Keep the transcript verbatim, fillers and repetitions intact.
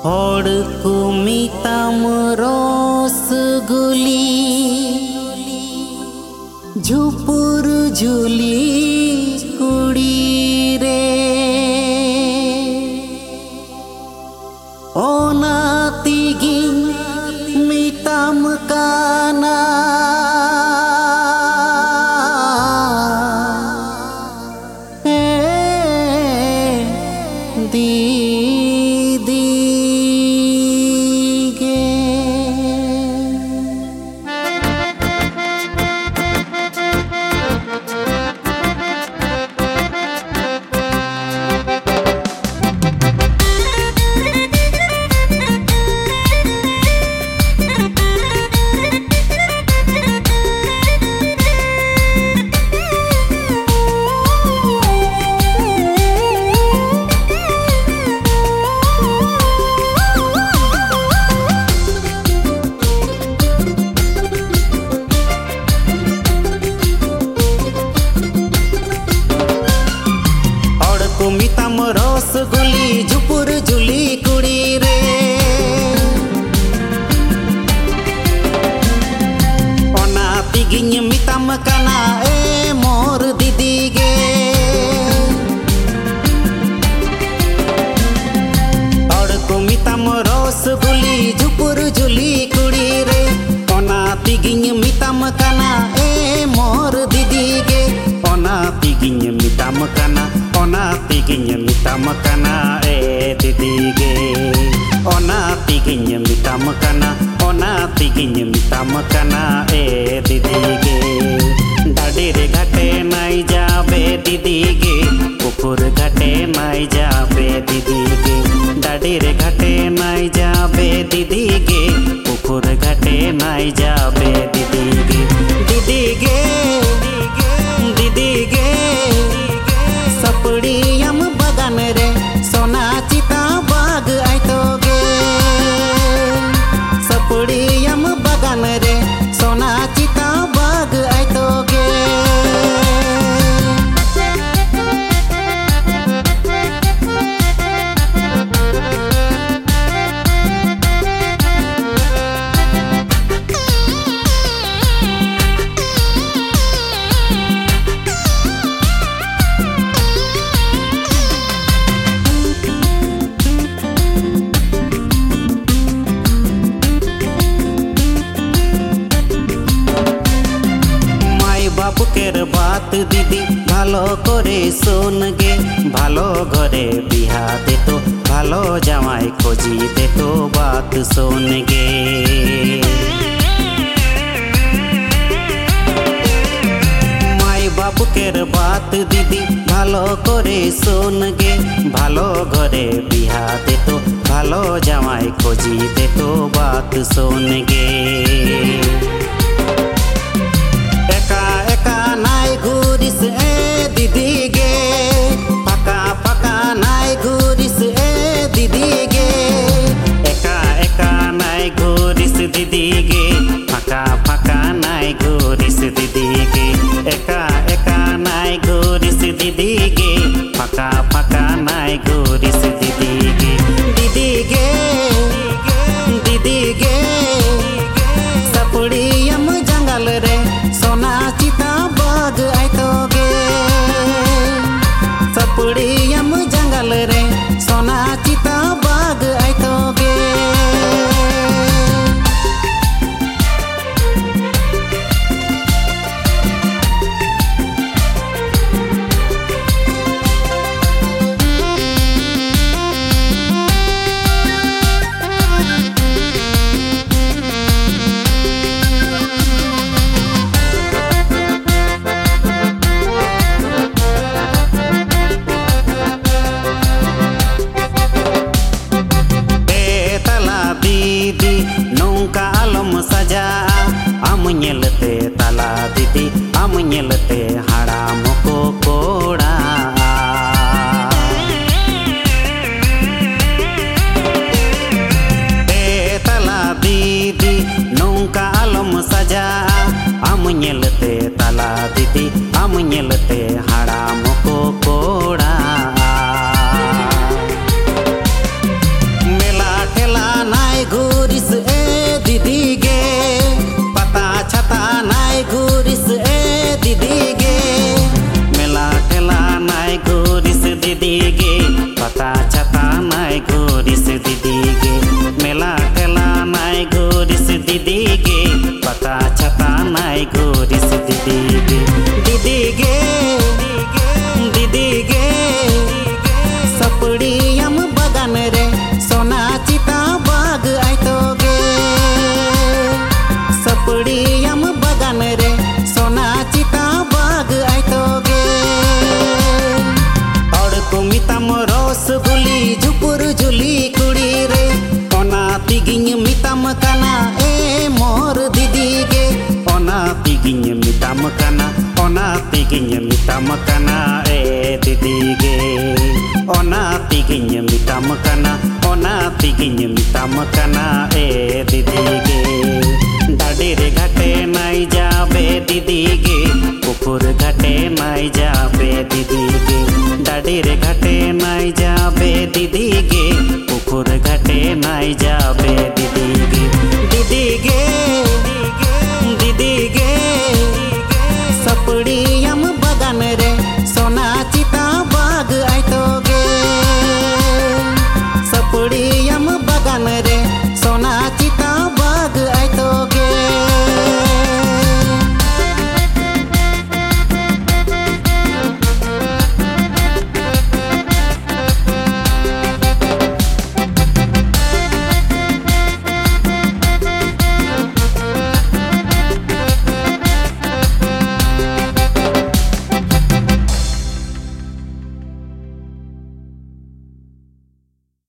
हड़ को मिताम रसगुली झुपुर झुली कुड़ी रे ओना तिगी मिताम काना मिताम रसगुली झुपुर झुली कुड़ी रे ओना तिगिन मिताम काना ए मोर दीदी गे और को मिताम रसगुली झुपुर झुली कुड़ी रे ओना तिगिन मिताम काना ए मोर दीदी गे ओना तिगिन मिताम काना ओना तिगिन मिताम काना ए दीदी गे ओना तिगिन मिताम काना ओना तिगिन मिताम काना ए दीदी गे डाडी रे घाटे नाई जाबे दीदी गे पुकुर घाटे नाई जाबे दीदी गे डाडी रे घाटे नाई जाबे दीदी गे पुकुर घाटे नाई जाबे दीदी गे दीदी गे दीदी गे सपड़ियम बगान रे सोना चिता बाग आइतो गे सपड़ियम बगान रे सोना चिता बाग आइतो गे বাপুকের বাত দিদি ভালো করে শোন গে ভালো ঘরে বিহা দিত ভালো জামাই খোঁজি দিত বাত শোন গে মাই বাপুকের বাত দিদি ভালো করে শোন গে ভালো ঘরে বিহা দিত ভালো জামাই খোঁজি দিত বাত শোন গে एका एका नाई घूरिस ए दीदी गे पका पका नाई घूरिस ए दीदी गे एका एका नाई घूरिस दीदी गे पका पका नाई घूरिस दीदी गे एका एका नाई घूरिस दीदी गे पका पका नाई घूरिस दीदी गे दीदी गे दीदी गे सपड़ियम जंगल रे सोना चिता बाग आइतो गे रसगुली झुपुर झुली कुड़ी रे ओना तिगिन मिताम काना ए मोर दीदी गे ओना तिगिन मिताम काना ओना तिगिन मिताम काना ए दीदी गे ओना तिगिन मिताम काना ओना तिगिन मिताम काना ए दीदी गे डाडी रे घाटे नाई जाबे दीदी गे पुकुर घाटे नाई जाबे दीदी गे डाडी रे घाटे नाई जाबे दीदी गे पुकुर घाटे नाई जाबे